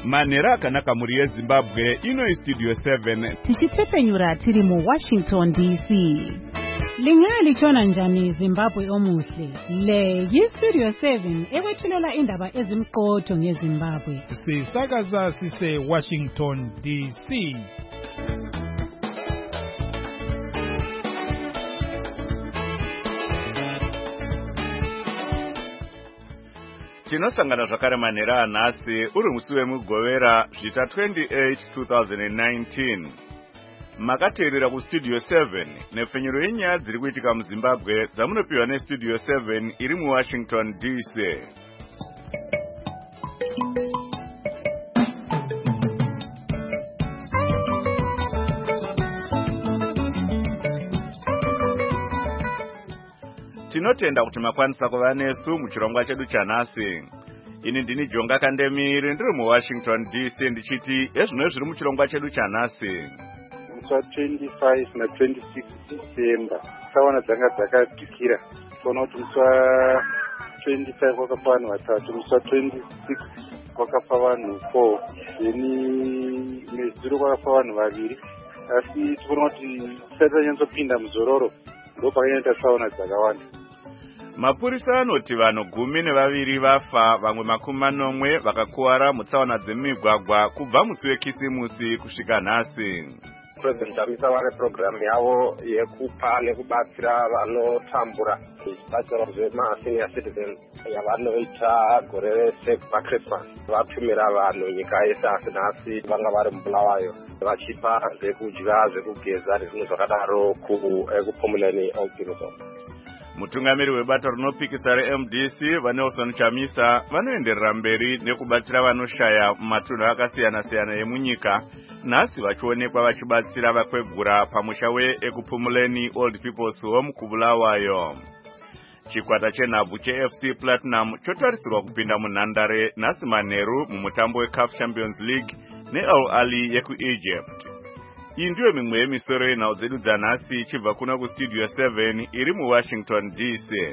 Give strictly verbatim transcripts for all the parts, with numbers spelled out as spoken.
Manera akanaka muri yeZimbabwe ino Studio seven. Tichipfepenyura tiri mu Washington D C. Lingali chona njani Zimbabwe omuhle. Le yiStudio seven ekwethulela indaba ezimqotho ngeZimbabwe. Sisakaza sise Washington D C. Tinosangana zvakare Manera anhasi uri musi wemugovera zvita twenty-eight twenty nineteen. Makateerera kuStudio seven nepfenyuro yenyaya dziri kuitika muZimbabwe dzamunopiwa neStudio seven iri muWashington D C. Tinotenda kuti makwanisa kuva nesu muchirongwa chedu chanhasi. Ini ndini Jonga Kandemiri ndiri muWashington D C ndichiti ezvino zviri muchirongwa chedu chanhasi. Musi twenty-five na twenty-six December tsaona dzanga dzakadzikira. Tona kuti musi twenty-five kwakafa vanhu vatatu, musi twenty-six kwakafa vanhu four, then nezuro kwakafa vanhu vaviri. Asi tinoona kuti tisati tanyatso muzororo ndopakaita tsaona dzakawanda. Mapurisa anoti vanhu gumi nevaviri vafa, vamwe makumi manomwe vakakuwara mutsaona dzemigwagwa kubva musi wekisimusi kusvika nhasi. President Chamisa vane program yavo yekupa nekubatsira vanotambura zvibatsiro zvema-senior citizens yavanoita gore rese paChristmas. Vapfumira vanhu nyika yese asi nhasi vanga vari muBulawayo vachipa zvekudya, zvekugeza nezvinhu zvakadaro kupumuleni Old People's. Mutungamiri webato rinopikisa reM D C vaNelson Chamisa vanoenderera mberi nekubatsira vanoshaya mumatunhu akasiyana-siyana emunyika, nhasi vachionekwa vachibatsira vakwegura pamusha weekupumuleni Old People's Home kuBulawayo. Chikwata chenhabvu cheF C Platinum chotarisirwa kupinda munhandare nhasi manheru mumutambo weCAF Champions League neAl Ahly yekuEgypt. Iyi ndiyo mimwe yemisoro yenhau dzedu dzanhasi ichibva kuna kuStudio seven iri muWashington D C.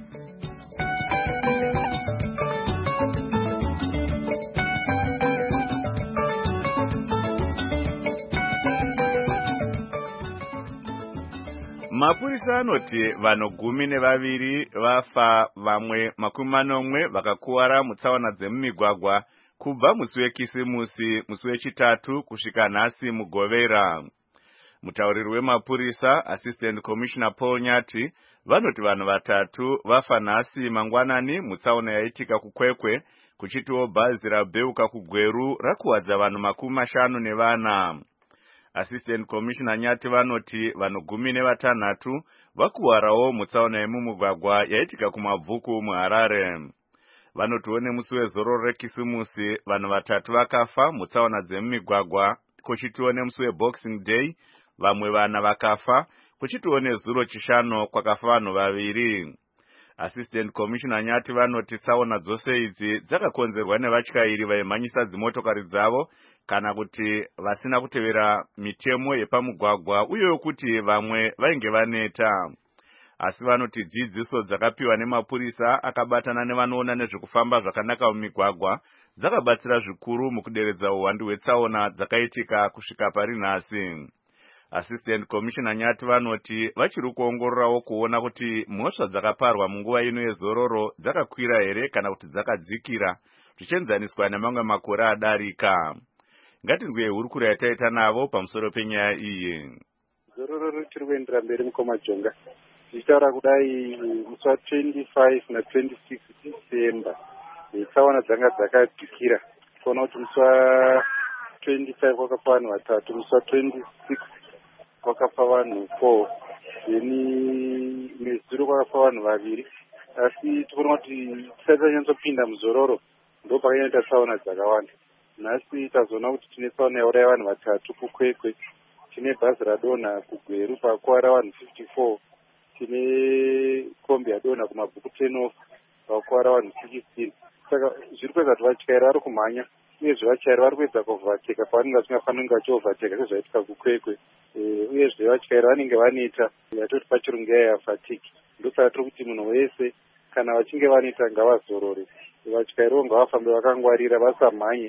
Mapurisa anoti vanhu gumi nevaviri vafa, vamwe makumi manomwe vakakuwara mutsaona dzemumigwagwa kubva musi wekisimusi, musi wechitatu kusvika nhasi mugovera. Mutauriri wemapurisa Assistant Commissioner Paul Nyati vanoti vanhu vatatu vafa nhasi mangwanani mutsaona yaitika kuKwekwe, kuchitiwo bhazi rabeuka kuGweru rakuwadza vanhu makumi mashanu nevana. Assistant Commissioner Nyati vanoti vanhu gumi nevatanhatu vakuwarawo mutsaona yemumugwagwa yaitika kuMabvuku muHarare. Vanotiwo nemusi wezororo rekisimusi vanhu vatatu vakafa mutsaona dzemumigwagwa, kuchitiwo nemusi weBoxing Day vamwe vana vakafa, kuchitiwo nezuro chishanu kwakafa vanhu vaviri. Assistant Commissioner Nyati vanoti tsaona dzose idzi dzakakonzerwa nevatyairi vaimhanyisa dzimotokari dzavo kana kuti vasina kutevera mitemo yepamugwagwa uye kuti vamwe vainge vaneta. Asi vanoti dzidziso dzakapiwa nemapurisa akabatana nevanoona nezvekufamba zvakanaka mumigwagwa dzakabatsira zvikuru mukuderedza uwandu hwetsaona dzakaitika kusvika pari nhasi. Assistant Commissioner Nyati vanoti vachiri kuongororawo kuona kuti mhosva dzakaparwa munguva ino yezororo dzakakwira here kana kuti dzakadzikira, zvichienzaniswa nemamwe makore adarika. Ngatinzwe hurukuro yataita navo pamusoro penyaya iyi. Zororo richiri kuendera mberi mukoma Jonga. Tichitaura kudai musi twenty-five na twenty-six December tsaona dzanga dzakadzikira. Tona kuti musi twenty-five kwakafa vanhu vatatu, musi twenty-six kwakafa vanhu four, then nezuro kwakafa vanhu vaviri. Asi tinoona kuti tisati tanyatsopinda muzororo ndopakaita tsaona dzakawanda. Nhasi tazoona kuti tine tsaona yauraya vanhu vatatu kuKwekwe, tine bhazi radonha kuGweru pakuwara vanhu fifty-four, tine kombi yadonha kuMabvuku ten off pakuwara vanhu sixteen. Saka zviri kuedza kuti vatyairi vari kumhanya uyezve vatyairi vari kuedza kuovhateka pavanenge vasingafaniri kunge vachiovhateka sezvaitika kuKwekwe. Uyezve vatyairi vanenge vaneta yatoti pachirungu yafatiki. Ndosaka tiri kuti munhu wese kana vachinge vaneta ngavazorore, vatyairiwo ngavafambe vakangwarira vasamhanye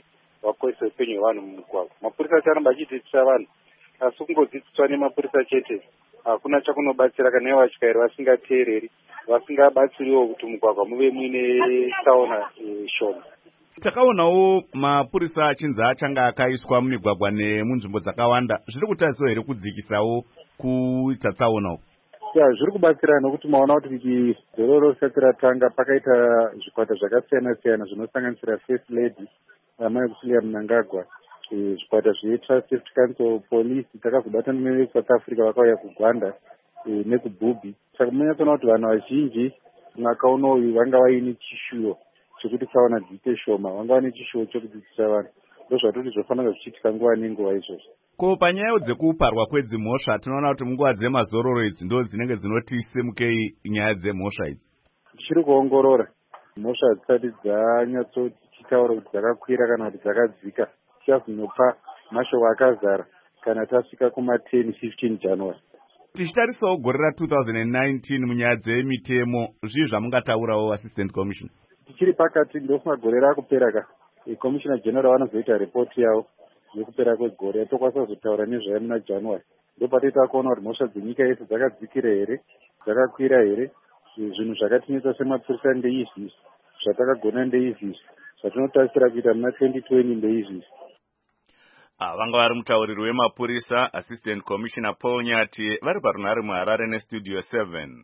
hwakoisa upenyu hwevanhu mumugwagwa. Mapurisa acho anobva achidzidzisa vanhu, asi kungodzidziswa nemapurisa chete hakuna chakunobatsira kana ivo vatyairi vasingateereri, vasingabatsiriwo kuti mugwagwa muve muine tsaona shoma. Takaonawo mapurisa achinzi achanga akaiswa mumigwagwa nemunzvimbo dzakawanda, zviri kutariswa here kudzikisawo kuita tsaona uku? Ya, zviri kubatsira nokuti maona kuti dzororo risati ratanga pakaita zvikwata zvakasiyana siyana zvinosanganisira First Lady Amai Kusilia Mnangagwa, zvikwata zveTrust Safety Council, polisi takazobatana neSouth Africa vakauya kuGwanda nekubhubhi. Saka munyatsona kuti vanhu vazhinji mwaka unoyu vanga vaine chishuwo chekuti tsaona dziite shoma, vanga vaine chishuwo chekudzidzisa vanhu. Ndozvatoti zvofanira zvichiitika nguva nenguva izvozvo. Ko panyaya dzekuparwa kwedzimhosva tinoona kuti munguva dzemazororo idzi ndo dzinenge dzinoti semukei nyaya dzemhosva idzi. Tichiri kuongorora mhosva dzisati dzanyatsoti tichitaura kuti dzakakwira kana kuti dzakadzika, tichazonopa mashoko akazara kana tasvika kuma ten fifteen January. Tichitarisawo gore ra two thousand nineteen munyaya dzemitemo, zvii zvamungataurawo Assistant Commissioner? Tichiri pakati ndofunga gore rakupera ka Commissioner General vanozoita report yavo yekupera kwegore, tokwanisa kuzotaura nezvayo muna January. Ndopatoita kuona kuti mhosva dzenyika yese dzakadzikira here, dzakakwira here, zvinhu zvakatinetsa semapurisa ndeizvi, zvatakagona ndeizvi, zvatinotarisira kuita muna twenty twenty ndeizvi. Ah, vanga vari mutauriri wemapurisa Assistant Commissioner Paul Nyati vari parunhare muHarare neStudio seven.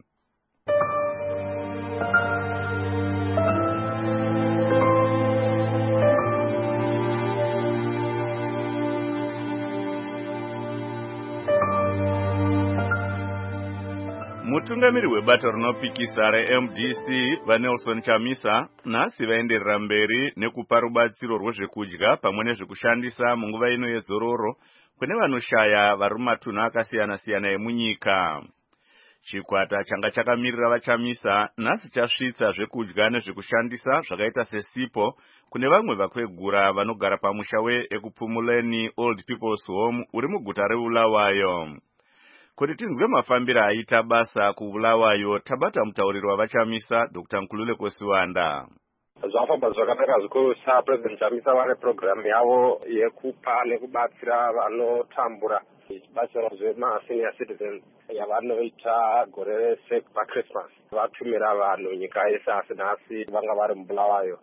Mutungamiri webato rinopikisa reM D C vaNelson Chamisa nhasi vaenderera mberi nekupa rubatsiro rwezvekudya pamwe nezvekushandisa munguva ino yezororo kune vanoshaya vari mumatunhu akasiyana siyana emunyika. Chikwata changa chakamirira vaChamisa nhasi chasvitsa zvekudya nezvekushandisa zvakaita sesipo kune vamwe vakwegura vanogara pamusha weEkupumuleni Old People's Home uri muguta reBulawayo. Kuti tinzwe mafambiro aita basa kuBulawayo, tabata mutauriri wavaChamisa Doctor Nkulule Kosiwanda. Zvafamba zvakanaka zvikuru sa President Chamisa vane program yavo yekupa nekubatsira vanotambura batsira zvema senior citizens yavanoita gore rese paChristmas. Vatumira vanhu nyika yese asi nhasi vanga vari muBulawayo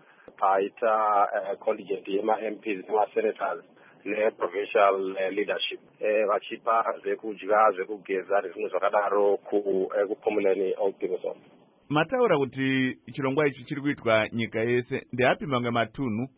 paita uh, contingent yema M Ps nemasenators ne-provincial uh, leadership vachipa eh, zvekudya zvekugeza nezvimwe zvakadaro kuPumuleni Old People's Home. Mataura kuti chirongwa ichi chiri kuitwa nyika yese, ndeapi mamwe matunhu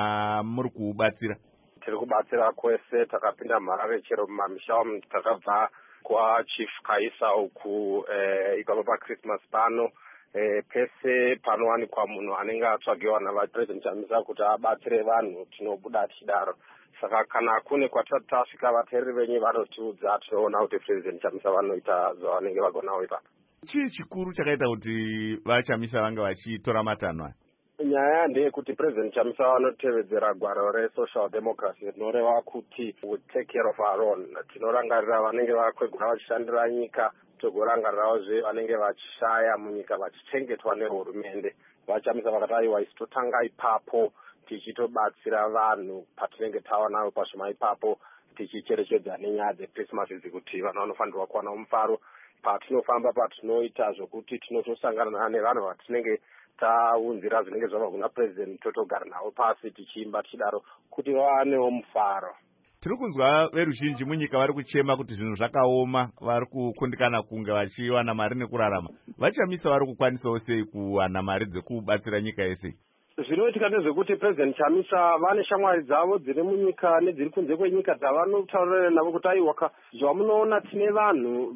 muri kubatsira? Tiri kubatsira kwese, takapinda mharare chero mumamisha umu, takabva kwaChief Kaisa uku eh, ipapo paChristmas pano. Eh, pese panowanikwa munhu anenge atsvagiwa navaPresident Chamisa kuti abatsire vanhu tinobuda tichidaro. Saka kana kune kwatisati tasvika vateereri venyu vanotiudza, tinoona kuti President Chamisa vanoita zvavanenge vagonawo ipapo. Chii chikuru chakaita kuti vaChamisa vanga vachitora matanho aya? Nyaya ndeyekuti President Chamisa vanotevedzera gwaro resocial democracy rinoreva kuti we take care of our own. Tinorangarira vanenge vakwegura vachishandira nyika, togorangariravo vanenge vachishaya munyika vachichengetwa nehurumende. VaChamisa vakati aiwa isi totanga ipapo tichitobatsira vanhu patinenge taona pashoma ipapo tichicherechedza nenyaya dzeChristmas idzi kuti vanhu vanofanirwa kuwana mufaro. Patinofamba patinoita zvokuti tinotosangana nevanhu vatinenge taunzira zvinenge zvabva kuna president, totogara navo pasi tichiimba tichidaro kuti vawanewo mufaro. Tiri kunzwa veruzhinji munyika vari kuchema kuti zvinhu zvakaoma, vari kukundikana kunge vachiwana mari nekurarama. VaChamisa vari kukwanisawo sei kuwana mari dzekubatsira nyika yese? Zvinoitika ndezvekuti President Chamisa vane shamwari dzavo dziri munyika nedziri kunze kwenyika dzavanotaurira navo kuti aiwa zvamunoona tine vanhu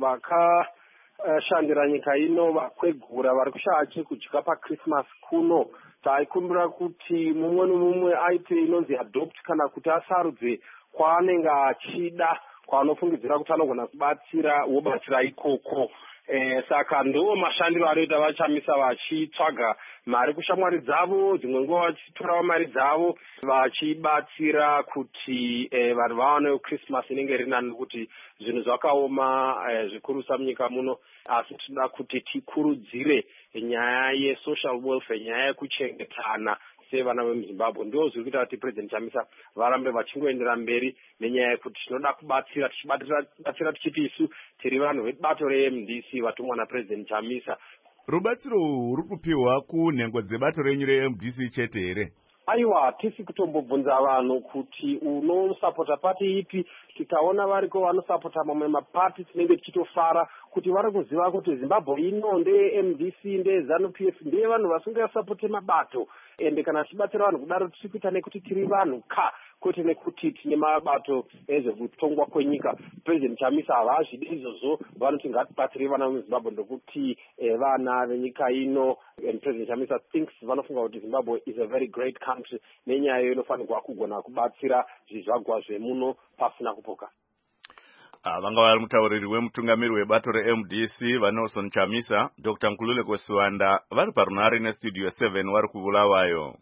vakashandira nyika ino vakwegura vari kushaya chekudya paChristmas kuno. Taikumbira kuti mumwe nomumwe aite inonzi adopt kana kuti asarudze kwaanenge achida, kwaanofungidzira kuti anogona kubatsira wobatsira ikoko. Eh, saka ndo mashandiro anoita vaChamisa vachitsvaga mari kushamwari dzavo, dzimwe nguva vachitorawo mari dzavo vachibatsira kuti eh, vanhu vaone Christmas inenge iri nani, kuti zvinhu zvakaoma eh, zvikurusa munyika muno. Asi tinoda kuti tikurudzire nyaya yesocial welfare, nyaya yekuchengetana sevana vemuzimbabwe ndo zviri kuita kuti President Chamisa varambe vachingoendera mberi nenyaya yekuti tinoda kubatsira tichibatsira tichiti isu tiri vanhu vebato re-M D C vatumwa naPresident Chamisa. Rubatsiro ruri kupiwa kunhengo dzebato renyu re-M D C chete here? Aiwa, tisi kutombobvunza vanhu kuti unosapota pati ipi, tikaona variko vanosapota mamwe mapati tinenge tichitofara kuti vari kuziva kuti Zimbabwe ino ndeye-M D C ndeye ZANU P F ndeye vanhu vasingasapote mabato, ende kana tichibatsira vanhu kudaro tiri kuita nekuti tiri vanhu ka kwete nekuti tine mabato ezvekutongwa kwenyika. President Chamisa havazvidi izvozvo, vanoti ngatibatsire vana vemuzimbabwe ndokuti eh, vana venyika ino. And President Chamisa thinks vanofunga kuti Zimbabwe is a very great country nenyaya iyo inofanirwa kugona kubatsira zvizvagwa zvemuno pasina kupoka. Vanga vari mutauriri wemutungamiri webato re-M D C vaNelson Chamisa, Doctor Nkululeko Siwanda vari parunhare nestudio seven vari kuBulawayo.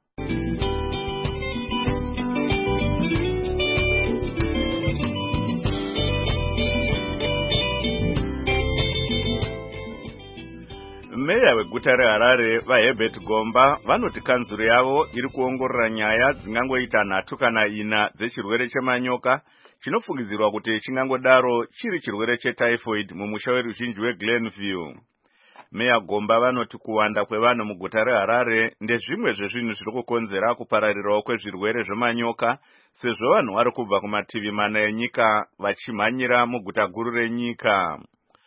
Meya weguta reHarare vaHerbert Gomba vanoti kanzuru yavo iri kuongorora nyaya dzingangoita nhatu kana ina dzechirwere chemanyoka chinofungidzirwa kuti chingangodaro chiri chirwere chetyphoid mumusha weruzhinji weGlenview. Meya Gomba vanoti kuwanda kwevanhu muguta reHarare ndezvimwe zvezvinhu zviri kukonzera kupararirawo kwezvirwere zvemanyoka sezvo vanhu vari kubva kumativi mana enyika vachimhanyira muguta guru renyika.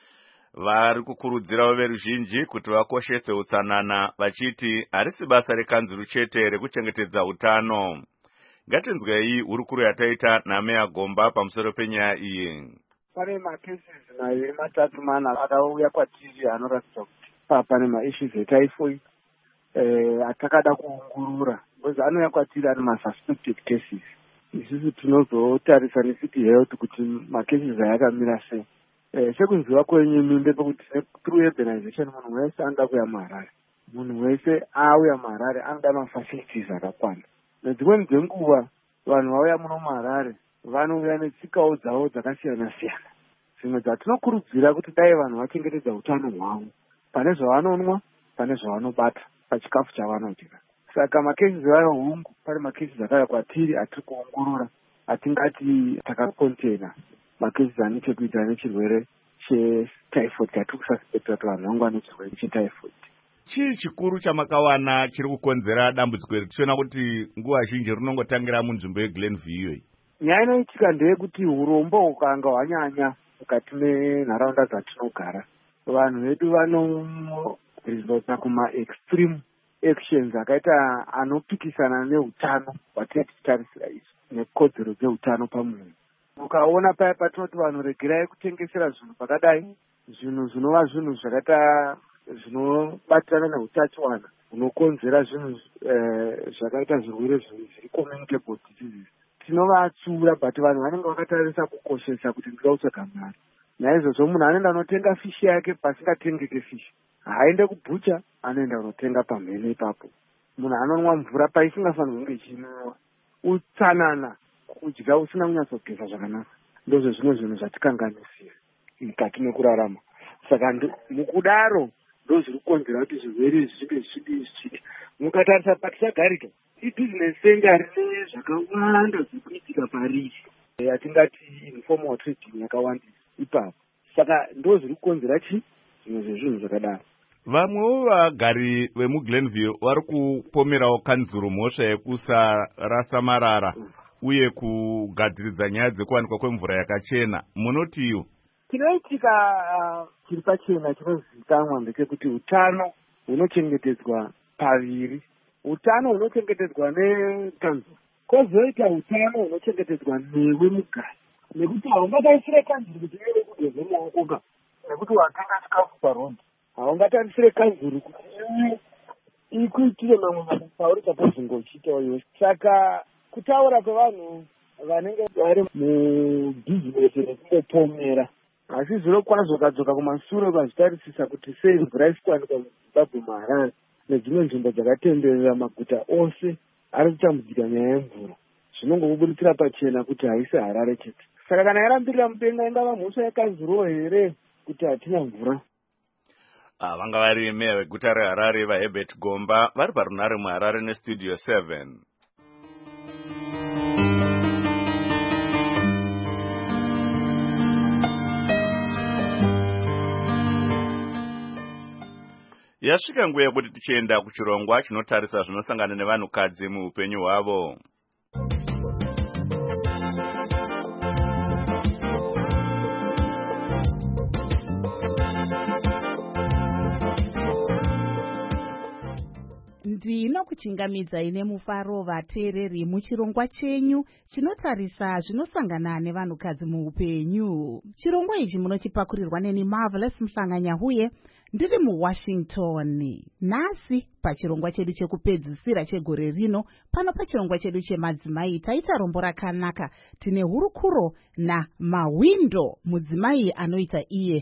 Vari kukurudzirawo veruzhinji kuti vakoshese utsanana vachiti harisi basa rekanzuru chete rekuchengetedza utano. Ngatinzwei hurukuru yataita naMeya Gomba pamusoro penyaya iyi. Pane macases maviri matatu mana akauya kwatiri anoratidza kuti pane maissues etyphoid eh atakada kuongorora because anouya kwatiri ari masuspected cases. Isusu tinozotarisa necity health kuti macases aya akamira sei. Eh sekunziwa kwenyu minde pekuti through urbanization munhu wese anga kuya muHarare. Munhu wese auya muHarare anga mafacilities akakwana. Nedzimweni dzenguva vanhu vauya muno muHarare vanouya netsikawo dzavo dzakasiyana siyana. Zvimwe dzatinokurudzira kuti dai vanhu vachengetedza utano hwavo pane zvavanonwa, pane zvavanobata pachikafu chavanodya. Saka macases vahungu pane macases akauya kwatiri atiri kuongorora atingati takakontena macases ane chekuita nechirwere chetyphoid chatiri kususpecta kuti vanhu vangu vane chirwere chetyphoid. Chii chikuru chamakawana chiri kukonzera dambudziko iri? Tichiona kuti nguva zhinji rinongotangira munzvimbo yeGlenview iyoyi. Nyaya inoitika ndeyekuti urombo ukanga hwanyanya mukati menharaunda dzatinogara. Vanhu vedu vanorizota kuma-extreme actions akaita anopikisana neutano hwatinenge tichitarisira izvo nekodzero dzeutano pamunhu. Ukaona paya patinoti vanhu regerai kutengesera zvinhu pakadai, zvinhu zvinova zvinhu zvakaita zvinobatirana neutachiwana hunokonzera zvinhu zvakaita zvirwere zviri communicable diseases. Tinovatsura but vanhu vanenge vakatarisa kukoshesa kuti ndikautsvaga mari. Naizvozvo munhu anoenda kunotenga fishi yake pasingatengeke fishi. Haaende kubhucha, anoenda kunotenga pamhene ipapo. Munhu anonwa mvura paisingafanirwi kunge ichinwiwa. Utsanana, kudya usina kunyatsogeza zvakanaka. Ndozvo zvimwe zvinhu zvatikanganisira mukati mekurarama. Saka mukudaro ndozviri kukonzera kuti zvirwere zvive zvichidi zvichidi. Mukatarisa patichagarika ibhizinesi senga rine zvakawanda zvekuitika pariri. Yatingati informal trading yakawandisa ipapo. Saka ndozviri kukonzera chi zvimwe zvezvinhu zvakadaro. Vamwewo vagari vemuGlenview vari kupomerawo kanzuru mhosva yekusarasa marara uye kugadziridza nyaya dzekuwanikwa kwemvura yakachena. Munotiwo chinoitika chiri pachena chinozivikanwa ndechekuti utano hunochengetedzwa paviri. Utano hunochengetedzwa nekanzuru, kwozoita utano hunochengetedzwa newe mugari. Nekuti haungatarisire kanzuru kuti iwe kugeze maoko ka, nekuti watenga chikafu parodhi. Haungatarisire kanzuru kuti iwe ikuitire mamwe mabasa auri chakazongochitawo iwe. Saka kutaura kwevanhu vanenge vari mubhizinesi rekungopomera asi zvinokwanisa kudzoka kumashure ukazvitarisisa kuti sei mvura isi kuwanikwa muZimbabwe muHarare nedzimwe nzvimbo dzakatenderera maguta ose ari kutambudzika nyaya yemvura. Zvinongokubuditsira pachena kuti haisi Harare chete. Saka kana yarambirira mudenga ingava mhosva yakanzuro here kuti hatina mvura. vanga vari meya veguta reHarare vaHerbert Gomba vari parunare muHarare nestudio seven. Yasvika nguva yekuti tichienda kuchirongwa chinotarisa zvinosangana nevanhukadzi muupenyu hwavo. Ndinokuchingamidzai nemufaro vateereri muchirongwa chenyu chinotarisa zvinosangana nevanhukadzi muupenyu. Chirongwa ichi munochipakurirwa neni Marvelous Mhlanganyahuye ndiri muWashington. Nhasi pachirongwa chedu chekupedzisira chegore rino, pano pachirongwa chedu chemadzimai, taita rombo rakanaka. Tine hurukuro naMawindo, mudzimai anoita iye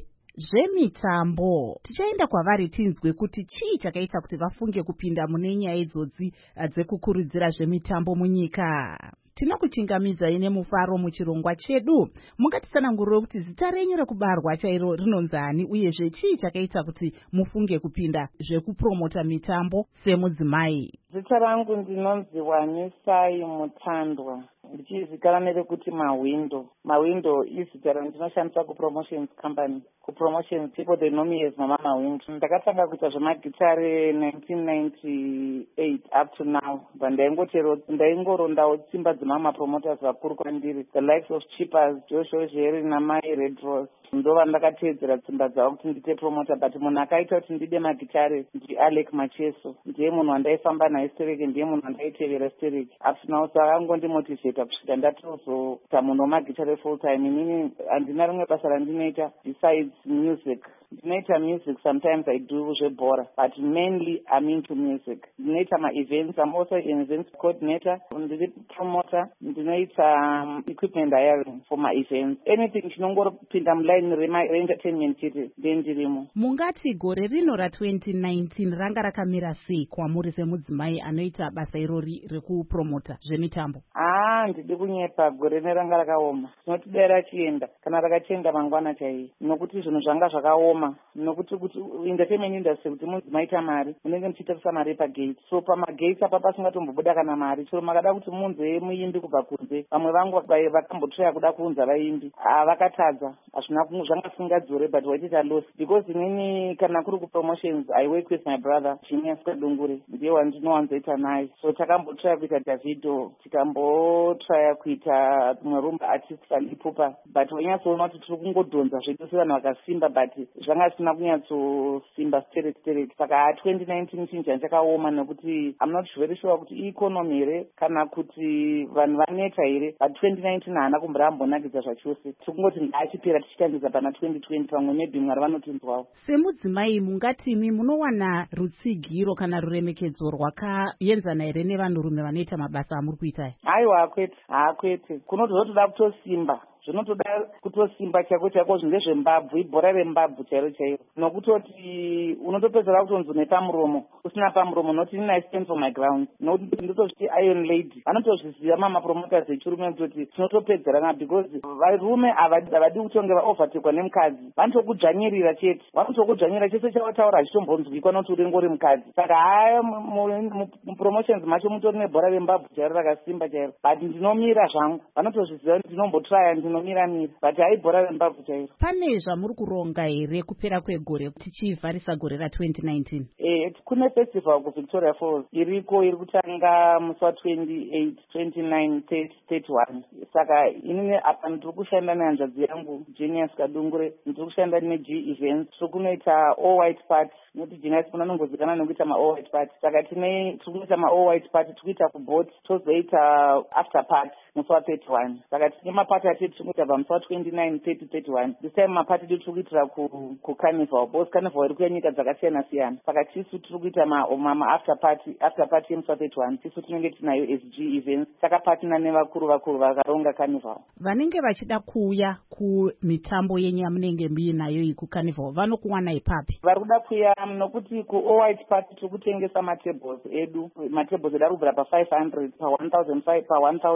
zvemitambo. Tichaenda kwavari tinzwe kuti chii chakaita kuti vafunge kupinda mune nyaya idzodzi dzekukurudzira zvemitambo munyika. Tinokuchingamidzai nemufaro muchirongwa chedu. Mungatitsanangurire kuti zita renyu rekubarwa chairo rinonzani uyezve chii chakaita kuti mufunge kupinda zvekupromota mitambo semudzimai. Zita rangu ndinonzi Wanisai Mutandwa, ndichizikanwa nerekuti Mawindo. Mawindo izita randinoshandisa kupromotions company. Kupromotions people they know me as Mama Mawindo. Ndakatanga kuita zvemagitare nineteen ninety-eight up to now. Ndaingotero ndaingorondawo tsimba dzemama promoters vakuru kwandiri, the likes of Chippers, Joshua Jerry naMai Red Rose. Ndova ndakateedzera tsimba dzavo kuti ndite promota, but munhu akaita kuti ndide magitare ndiAlec Macheso. Ndiye munhu wandaifamba naye stereki, ndiye munhu wandaitevera stereki. Up to now saka angondimotivheta kusvika ndatozoita munhu wemagitare full time. Inini handina rimwe basa randinoita besides music. Ndinoita music, sometimes I do zvebhora, but mainly I'm into music. Ndinoita ma-events, I'm also an events coordinator, ndiri promoter, ndinoita um, equipment hiring for ma-events. Anything chinongopinda muline re-entertainment chete ndendirimo. Mungati gore rino ra-twenty nineteen ranga rakamira sei kwamuri semudzimai anoita basa irori rekupromota zvemitambo? Ah, ndidi kunyepa, gore neranga rakaoma. Tinoti dai rachienda kana rakachenda mangwana chaiyi, nokuti zvinhu zvanga zvakaoma. Nokuti kuti entertainment industry kuti mudzimaita mari munenge muchitarisa mari pagate, so pamagates apa pasingatombobuda kana mari. Chero makada kuti munze muimbi kubva kunze, vamwe vangu vakambotoya kuda kuunza vaimbi vakatadza, hazvina zvanga singadzore, but waitita loss because inini kana kuri kupromotions I work with my brother Genius Kadungure, ndiye wandinowanzoita naye. So takambotoya kuita Davido, tikambotoya kuita tumwe rumba artists alipupa, but wanyatsoona kuti tiri kungodhonza zvedu sevanhu vakasimba, but zvanga sina kunyatsosimba stereki stereki. Saka twenty nineteen chinja chakaoma nekuti I'm not very sure kuti economy here kana kuti vanhu vaneta here, but twenty nineteen haana kumborambonakidza zvachose. Tikungoti ngaachipera tichitangidza pana twenty twenty, pamwe maybe mwari vanotinzwawo. Semudzimai mungatimi munowana rutsigiro kana ruremekedzo rwakaenzana here nevanhurume vanoita mabasa amuri kuita? Aiwa, hakwete hakwete, kunotozotoda kutosimba, zvinotoda kutosimba chako chako, ndezvembabvu, ibhora rembabvu chairo chairo, nokutoti unotopedzera kutonzi une pamuromo usina pamuromo, noti I stand for my ground, nokuti ndotozviti iron lady. Vanotozviziva mama promoters vechirume kutoti tinotopedzerana, because varume havadi kutonge vaovertekwa nemukadzi, vanotokudzvanyirira chete, vanotokudzvanyirira chese chawataura hachitombonzwikwa nokuti uri ngori mukadzi. Saka haya mupromotions macho mutori nebhora rembabvu chairo rakasimba chairo, but ndinomira zvangu, vanotozviziva kuti ndinombotraya ndinomira mira, but haibhora rembabvu chairo. Pane zvamuri kuronga here kupera kwegore tichivharisa gore ra-twenty nineteen? Eh, kune festival kuVictoria Falls iriko, iri kutanga musi wa-twenty-eight, twenty-nine, thirty, thirty-one. Saka inini apa ndiri kushanda nehanzvadzi yangu Genius Kadungure, ndiri kushanda neG Events, tiri kunoita all white party, noti Genius kuna nongozikanwa nekuita ma all white party. Saka tine tiri kunoita ma all white party, tiri kuita kubot, tozoita after party musi wa-thirty-one. Saka tine mapati atete tiri kuita pamusi wa-twenty-nine, thirty, thirty-one. This time mapati tiri kuitira kucarnival, because carnival iri kuya nyika dzakasiyana siyana. Saka tisu tiri kuita ma after party, after party yemusi wa-thirty-one tisu tinenge tinayo S G Events, takapatina nevakuru vakuru vakaronga carnival. Vanenge vachida kuuya kumitambo yenyu yamunenge muinayo iyi kucarnival vanokuwana ipapi? Vari kuda kuuya nokuti ku all white party tiri kutengesa matables edu, matables edu ari kubvira pa five hundred, pa one thousand five, pa one thousand, one thousand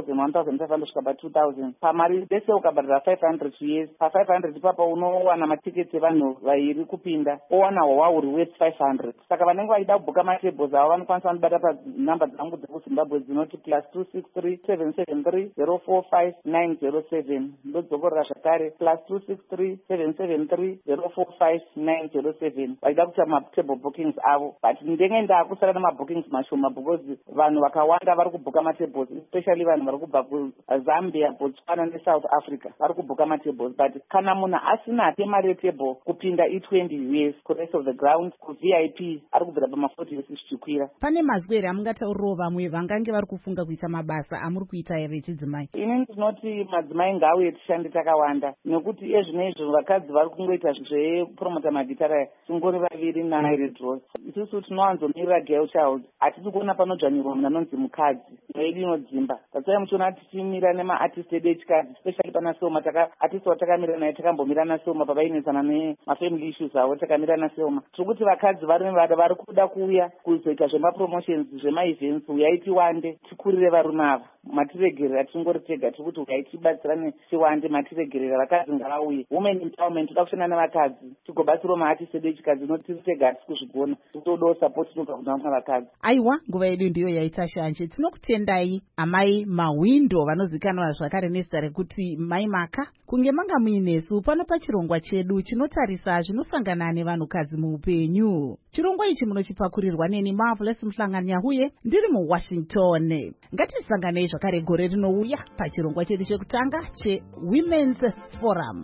thousand five hundred kusvika pa two thousand. Pamari bese ukabhadhara five hundred years, pa five hundred ipapa unowana matiketi evanhu vairi kupinda, owana hwawa huri worth five hundred. Saka vanenge vaida kubhuka matables avo vanokwanisa vanobata panhamba dzangu dzekuzimbabwe dzinoti plus two six three seven seven three zero four five nine zero seven. Ndodzokorera zvakare plus two six three seven seven three zero four five nine zero seven. Vaida kuita matable bookings avo, but ndenge ndakusara nemabookings mashoma because vanhu vakawanda vari kubhuka matables, especially vanhu vari kubva kuZambia, Botswana neSouth Africa vari kubhuka matables. But kana munhu asina mari yetable kupinda i twenty years kurest of the ground kuV I P ari kubvira pama forty years zvichikwira. Pane mazwi here amungataurirawo vamwe vangange vari kufunga kuita mabasa amuri kuita here vechidzimai? Ini ndinoti madzimai ngauye tishande takawanda, nekuti ezvino izvo vakadzi vari kungoita zvepromota magitara singori vaviri nared rose. Isusu tinowanzomirira girl child, hatisi kuona panodzvanyirwa munhu anonzi mukadzi noedu inodzimba. Tatsai muchiona tichimira nemaartist edu echikadzi, especially pana Selma. Artist watakamira naye takambomira naSelma pavainesana nemafamily issues avo, takamira naSelma. Tiri kuti vakadzi vari vada vari kuda kuuya kuzoita zvemapromotions zvemaevents, uyai tiwande tikurire varume ava, matiregerera tingori tega. Tiri kuti uyai tibatsirane tiwande, matiregerera, vakadzi ngavauye. Women empowerment, toda kushanda nevakadzi tigobatsirawo maartist edu echikadzi, noti tiri tega hatisi kuzvigona, tinotodawo support inobva kuna vamwe vakadzi. Aiwa, nguva yedu ndiyo yaita shanje. Tinokutendai amai Mawindo vanozikanwa zvakare nezita rekuti Mai Maka, kunge manga muinesu pano pachirongwa chedu chinotarisa zvinosangana nevanhukadzi muupenyu. Chirongwa ichi munochipakurirwa neni Marvelous Mhlanganyahuye ndiri muWashington. Ngatisanganei zvakare gore rinouya pachirongwa chedu chekutanga cheWomen's Forum.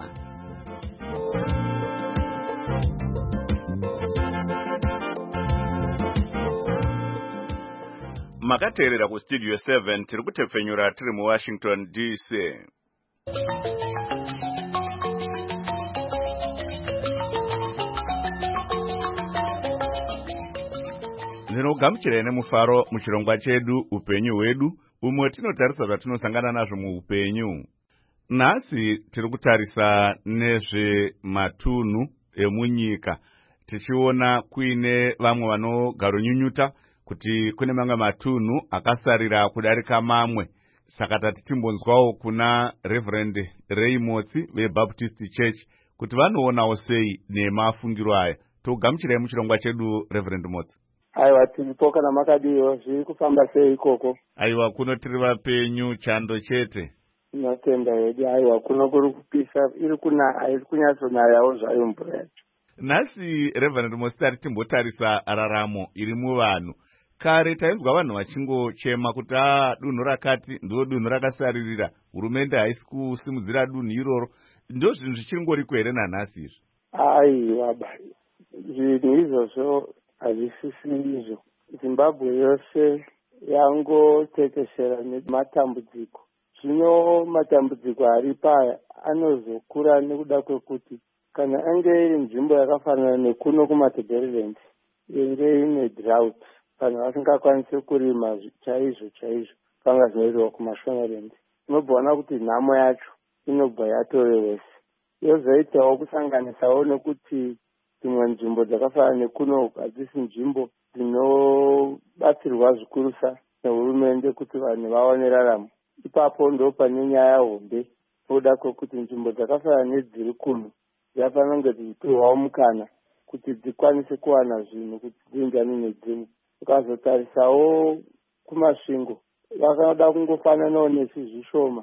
Makateerera ku Studio seven tiri kutepfenyura tiri mu Washington D C. Ndinogamuchira nemufaro muchirongwa chedu upenyu hwedu, umwe tinotarisa zvatinosangana nazvo muupenyu. Nhasi tiri kutarisa nezvematunhu emunyika, tichiona kuine vamwe vanogaronyunyuta kuti kune mamwe matunhu akasarira kudarika mamwe. Saka tati timbonzwawo kuna Reverend Ray Motsi veBaptist Church kuti vanoonawo sei nemafungiro aya. Togamuchirai muchirongwa chedu Reverend Motsi. Aiwa, tiripo kana makadiyo, zviri kufamba sei ikoko? Aiwa, kuno tiri vapenyu chando chete. Tinotenda hedu. Aiwa, kuno kuri kupisa, iri kuna iri kunyatsonayawo zvayo mvura yacho. Nhasi Reverend Motsi tari timbotarisa raramo iri muvanhu. Kare tainzwa vanhu vachingochema kuti a dunhu rakati ndo dunhu rakasaririra, hurumende haisi kusimudzira dunhu iroro. Ndo zvinhu zvichingoriko here nanhasi izvi? Aiwa, zvinhu izvozvo hazvisisi izvo. Zimbabwe yose yangotekeshera nematambudziko. Zvino matambudziko ari paya anozokura nekuda kwekuti kana ange iri nzvimbo yakafanana nekuno kumaThebheriland inge ine drought, vanhu vasingakwanisi kurima chaizvo chaizvo panga zvinoitwa kumaShonaland, unobvaona kuti nhamo yacho inobva yatorewese. Yozoitawo kusanganisawo nekuti dzimwe nzvimbo dzakafanana nekuno hadzisi nzvimbo dzinobatsirwa zvikurusa nehurumende kuti vanhu vaone raramo. Ipapo ndo pane nyaya hombe nokuda kwekuti nzvimbo dzakafanana nedziri kuno dzafanira kunge dzichipiwawo mukana kuti dzikwanise kuwana zvinhu kuti dziinjani nedzimwe. Ukazotarisawo kumasvingo vakanoda kungofananawo nesu zvishoma,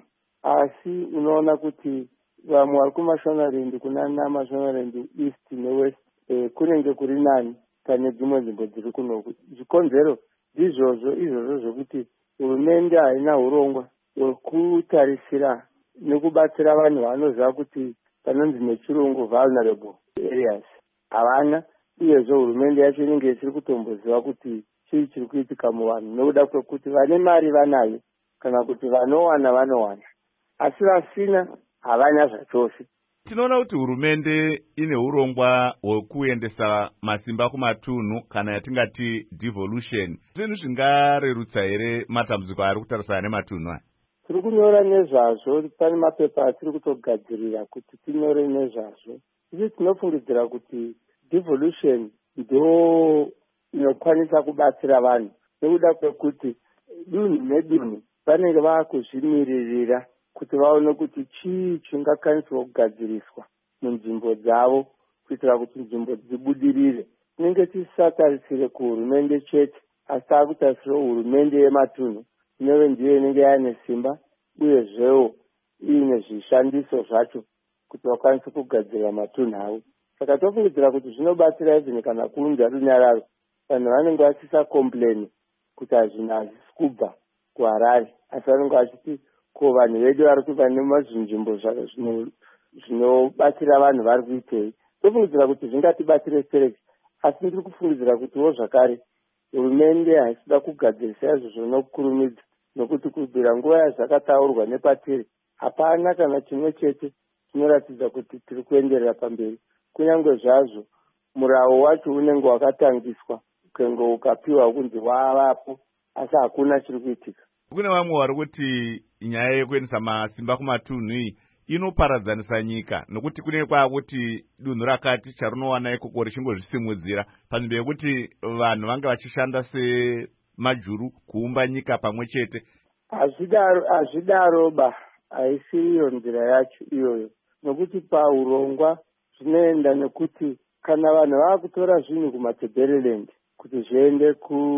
asi unoona kuti vamwe vari kumaShonaland kuna namashonaland east newest e, kunenge kuri nani pane dzimwe nzvimbo dziri kunoku. Zvikonzero ndizvozvo izvozvo zvokuti hurumende haina urongwa hwekutarisira nekubatsira vanhu vanoziva kuti panonzi nechirungu vulnerable areas havana, uyezve hurumende yacho inenge isiri kutomboziva kuti chii chiri kuitika muvanhu, nokuda kwekuti vane mari vanayo kana kuti vanowana vanowana, asi vasina havana zvachose. Tinoona kuti hurumende ine urongwa hwekuendesa masimba kumatunhu kana yatingati devolution. Zvinhu zvingarerutsa here matambudziko ari kutarisana nematunhu aya? Tiri kunyora nezvazvo, pane mapepa atiri kutogadzirira kuti tinyore nezvazvo. Isi tinofungidzira kuti devolution ndo inokwanisa kubatsira vanhu, nekuda kwekuti dunhu nedunhu vanenge vaakuzvimiririra kuti vaone kuti chii chingakwaniswa kugadziriswa munzvimbo dzavo kuitira kuti nzvimbo dzibudirire. Tinenge tisatarisire kuhurumende chete, asi taakutarisira hurumende yematunhu inove ndiyo inenge yaane simba uyezvewo iine zvishandiso zvacho kuti vakwanise kugadzira matunhu avo. Saka tofungidzira kuti zvinobatsira izini kana kuunza runyararo vanhu vanenge vasisa kompleni kuti hazvina hazvisi kubva kuHarare, asi vanenge vachiti ko vanhu vedu vari kuva nemazvinzvimbo zvinobatsira vanhu vari kuitei. Tofungidzira kuti zvingatibatsire sereki, asi ndiri kufungidzira kutiwo zvakare hurumende haisida kugadzirisa izvozvo nokukurumidza, nokuti kubvira nguva yazvakataurwa nepatiri hapana kana chimwe chete chinoratidza kuti tiri kuenderera pamberi. Kunyange zvazvo murawo wacho unenge wakatangiswa ukengo ukapiwa kunzi wavapo, asi hakuna chiri kuitika. Kune vamwe vari kuti nyaya yekuendesa masimba kumatunhu iyi inoparadzanisa nyika, nokuti kune kwakuti dunhu rakati charinowana ikoko richingozvisimudzira panzvimbo yekuti vanhu vange vachishanda semajuru kuumba nyika pamwe chete. Hazvidaro, hazvidaroba, haisi iyo nzira yacho iyoyo, nokuti paurongwa zvinoenda nekuti kana vanhu vaakutora zvinhu kumaTebeleland kuti zviende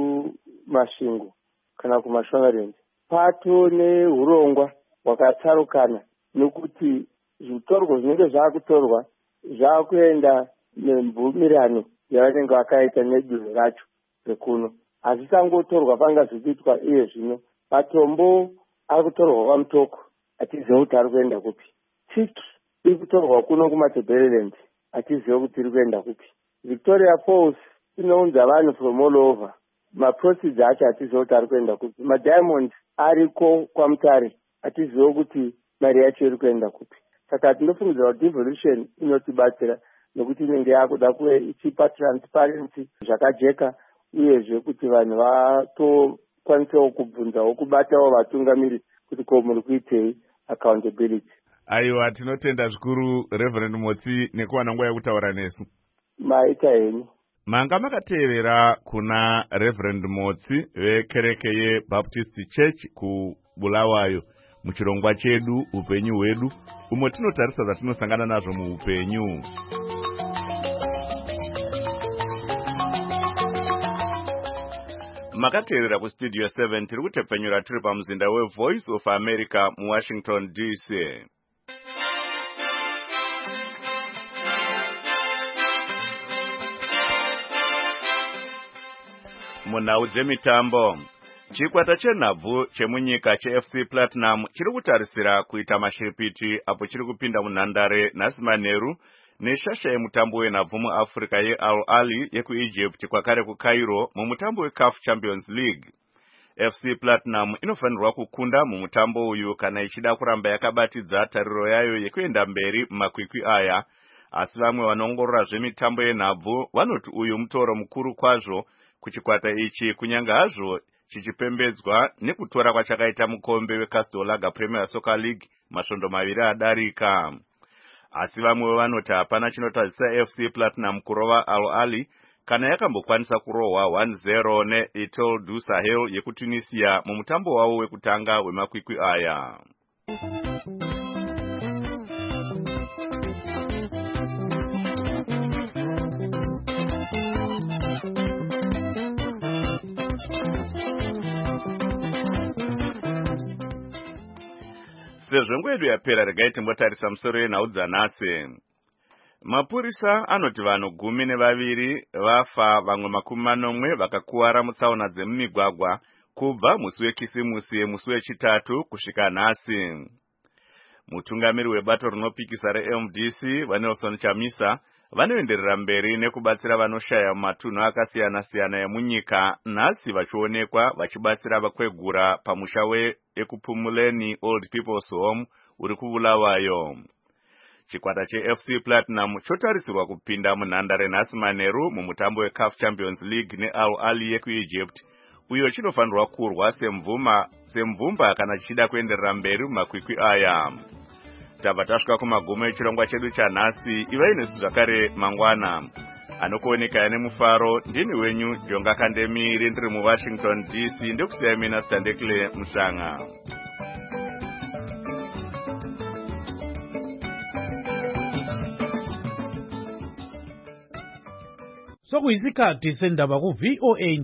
kumasvingo kana kuMashonaland, pato neurongwa hwakatsarukana, nokuti zvitorwa zvinenge zvaakutorwa zvaakuenda nemvumirano yavanenge vakaita nedunhu racho rekuno. Hazvisangotorwa panga zvichiitwa iye zvino. Matombo ari kutorwa kwamutoko, hatizive kuti ari kuenda kupi. Tiki iri kutorwa kuno kumaTebeleland, hatizive kuti iri kuenda kupi. Victoria Falls inounza vanhu from all over, maproceeds acho hatizive kuti ari kuenda kupi. Madiamond ariko kwaMutare, hatizive kuti mari yacho iri kuenda kupi. Saka tinofungidzira kuti devolution inotibatsira nokuti inenge yakuda kuve ichipa transparency zvakajeka, uyezve kuti vanhu vatokwanisawo kubvunzawo kubatawo vatungamiri kuti ko muri kuitei, accountability. Aiwa, tinotenda zvikuru Reverend Motsi nekuwana nguva yekutaura nesu. Maita henyu. Manga makatevera kuna Reverend Motsi vekereke yeBaptist Church kuBulawayo muchirongwa chedu upenyu hwedu, umwe tinotarisa zvatinosangana nazvo muupenyu. Makatevera kustudio seven, tiri kutepfenyura tiri pamuzinda weVoice of America muWashington D C. Munhau dzemitambo, chikwata chenhabvu chemunyika cheF C Platinum chiri kutarisira kuita mashiripiti apo chiri kupinda munhandare nhasi manheru neshasha yemutambo wenhabvu muAfrica yeAl Ahly yekuEgypt kwakare kuCairo mumutambo weCAF Champions League. F C Platinum inofanirwa kukunda mumutambo uyu kana ichida kuramba yakabatidza tariro yayo yekuenda mberi mumakwikwi aya, asi vamwe vanoongorora zvemitambo yenhabvu vanoti uyu mutoro mukuru kwazvo kuchikwata ichi, kunyange hazvo chichipembedzwa nekutora kwachakaita mukombe weCastor Lager Premier Soccer League masvondo maviri adarika. Asi vamwe vanoti hapana chinotadzisa F C Platinum kurova Al Ahly kana yakambokwanisa kurohwa one zero neEtoile du Sahel yekuTunisia mumutambo wavo wekutanga wemakwikwi aya. Sezvo nguva yedu yapera, regai timbotarisa musoro yenhau dzanhasi. Mapurisa anoti vanhu gumi nevaviri vafa, vamwe makumi manomwe vakakuwara mutsaona dzemumigwagwa kubva musi wekisimusi musi wechitatu kusvika nhasi. Mutungamiri webato rinopikisa reM D C vaNelson Chamisa vanoenderera mberi nekubatsira vanoshaya mumatunhu akasiyana-siyana emunyika, nhasi vachionekwa vachibatsira vakwegura pamusha weEkupumuleni Old People's Home uri kuBulawayo. Chikwata cheF C Platinum chotarisirwa kupinda munhandare nhasi manheru mumutambo weCAF Champions League neAl Ahly yekuEgypt, uyo chinofanirwa kurwa semvuma semvumba kana chichida kuenderera mberi mumakwikwi aya. Tabva tasvika kumagumo echirongwa chedu chanhasi. Ivai nesu zvakare mangwana. anokuoneka nemufaro. Ndini wenyu Jonga Kandemiri ndiri muWashington D C. Ndikusiya mina Sitandekile Mushanga. Sokuyisikhathi sendaba ku V O A